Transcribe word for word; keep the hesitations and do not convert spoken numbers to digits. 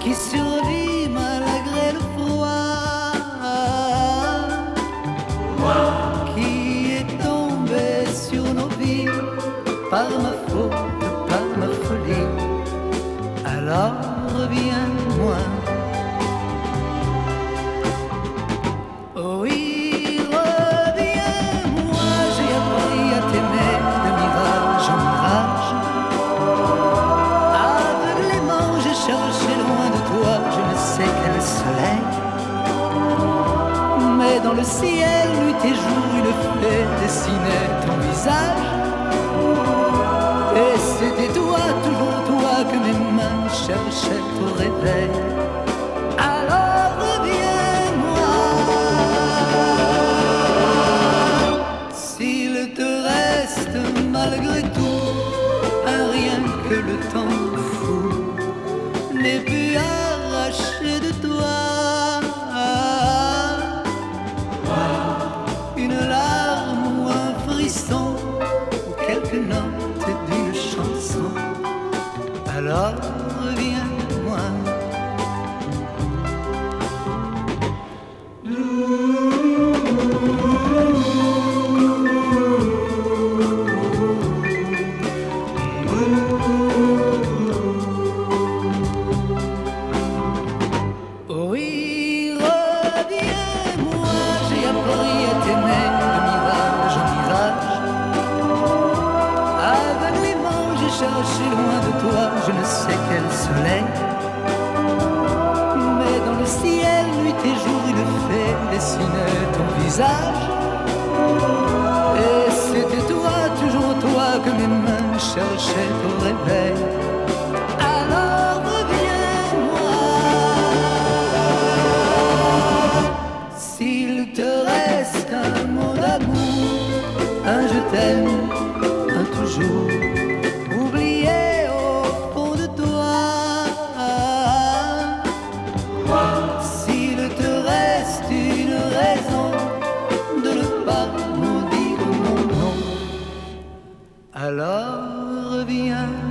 qui survit malgré le froid, qui est tombé sur nos vies par ma faute, par ma folie. Alors reviens-moi. Oui, reviens-moi, j'ai appris à t'aimer de mirage en mirage. Aveuglément, j'ai cherché loin de toi, je ne sais quel soleil. Mais dans le ciel, nuit et jour, une fée dessinait ton visage. Et c'était toi, toujours toi, que mes mains cherchaient au réveil. Alors reviens-moi. S'il te reste malgré tout un rien que le temps fou n'ait pu arracher de toi, une larme ou un frisson ou quelques notes d'une chanson, alors reviens-moi. Oui, reviens-moi, j'ai appris à t'aimer de mirage en mirage. Aveuglément, j'ai cherché loin de toi, je ne sais quel soleil. Mais dans le ciel, nuit et jour, une fée dessinait ton visage. Et c'était toi, toujours toi, que mes mains cherchaient au réveil. Alors reviens-moi. S'il te reste un mot d'amour, un je t'aime, un toujours, oublié au fond de toi. S'il te reste une raison de ne pas m'en dire mon nom, alors reviens.